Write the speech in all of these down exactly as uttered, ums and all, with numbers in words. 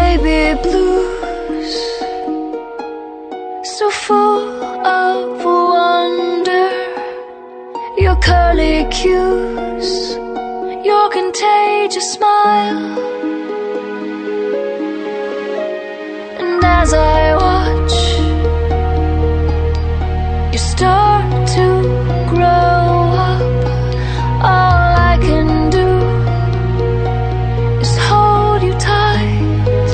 baby blues, so full of wonder. Your curly cues, your contagious smile. And as I watch you start to grow up, all I can do is hold you tight,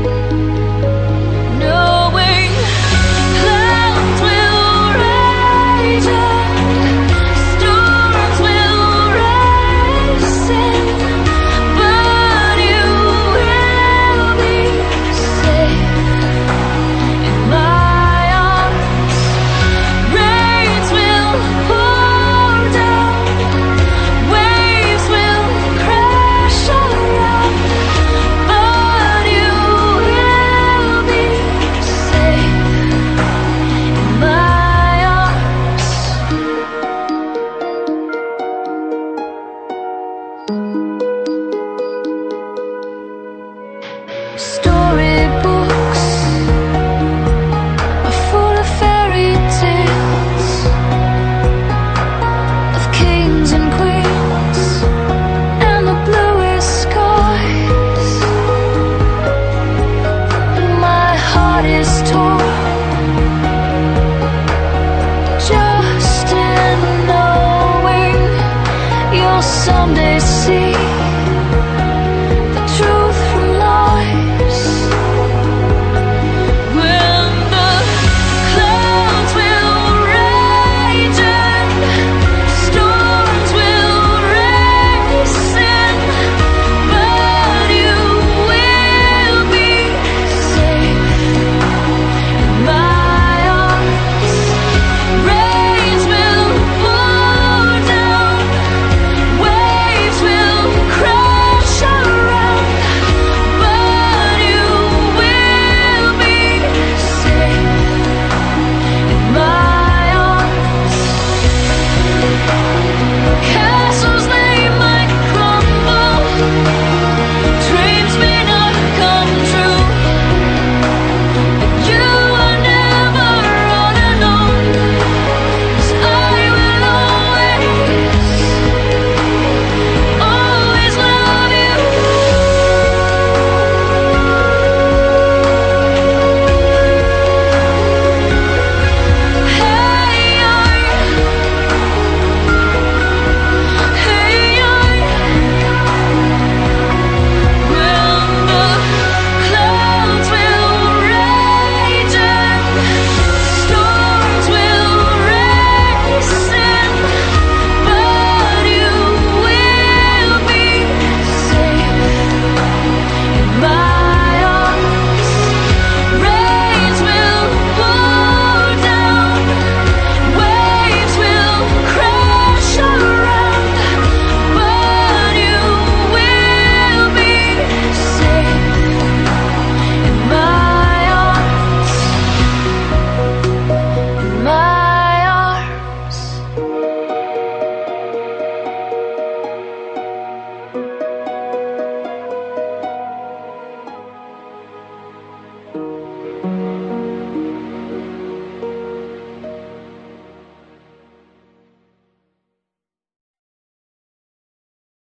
knowing clouds will rise up, storms will rise in, but you will be safe in my arms. Rains will pour down, waves will crash around, but you will be safe in my arms. Storybooks are full of fairy tales of kings and queens and the bluest skies. And my heart is torn just in knowing you'll someday see